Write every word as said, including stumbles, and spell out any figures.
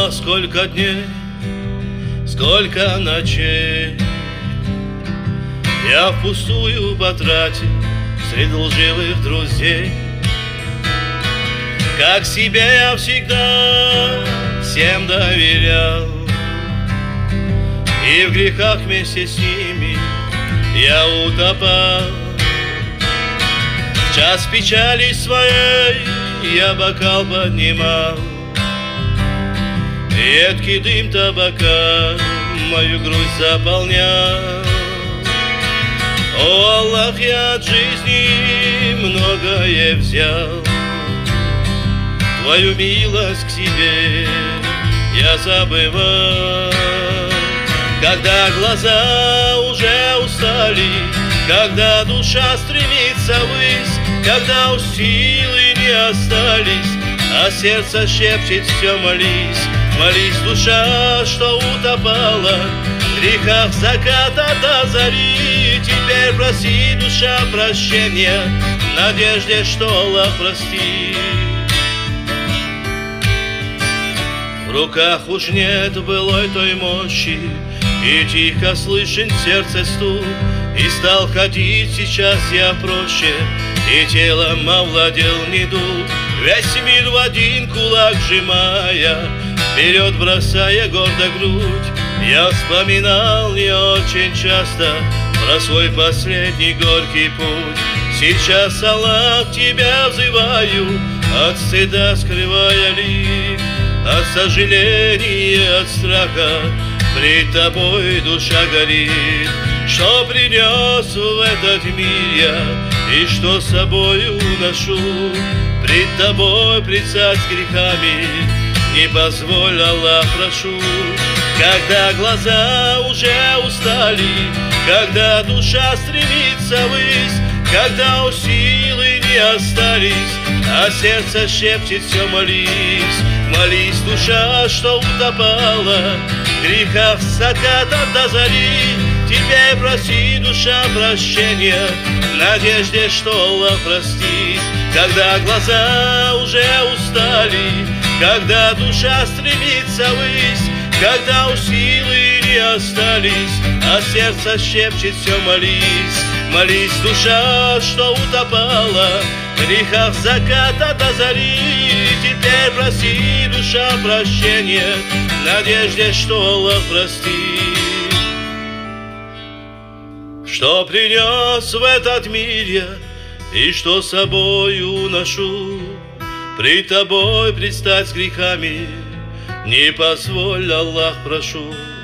Но сколько дней, сколько ночей я впустую потратил среди лживых друзей. Как себе я всегда всем доверял, и в грехах вместе с ними я утопал. В час печали своей я бокал поднимал, едкий дым табака мою грудь заполнял. О, Аллах, я от жизни многое взял, Твою милость к себе я забывал. Когда глаза уже устали, когда душа стремится ввысь, когда у силы не остались, а сердце шепчет: все молись, молись, душа, что утопала в грехах заката до зари. Теперь проси, душа, прощения в надежде, что Аллах простит. В руках уж нет былой той мощи, и тихо слышен в сердце стук. И стал ходить сейчас я проще, и телом овладел недуг. Весь мир в один кулак сжимая, вперед бросая гордо грудь, я вспоминал не очень часто про свой последний горький путь. Сейчас, Аллах, Тебя взываю, от стыда скрывая лик, от сожаления, от страха пред Тобой душа горит. Что принес в этот мир я, и что с собою уношу, пред Тобой предстать с грехами не позволь, Аллах, прошу. Когда глаза уже устали, когда душа стремится ввысь, когда у силы не остались, а сердце шепчет: все молись, молись, душа, что утопала в грехах с заката до зари. Теперь проси, душа, прощения в надежде, что Аллах простит. Когда глаза уже устали, когда душа стремится ввысь, когда у силы не остались, а сердце шепчет: все молись, молись, душа, что утопала в грехах заката до зари. Теперь проси, душа, прощения в надежде, что Аллах простит. Что принес в этот мир я, и что с собою уношу, пред Тобой предстать с грехами не позволь, Аллах, прошу.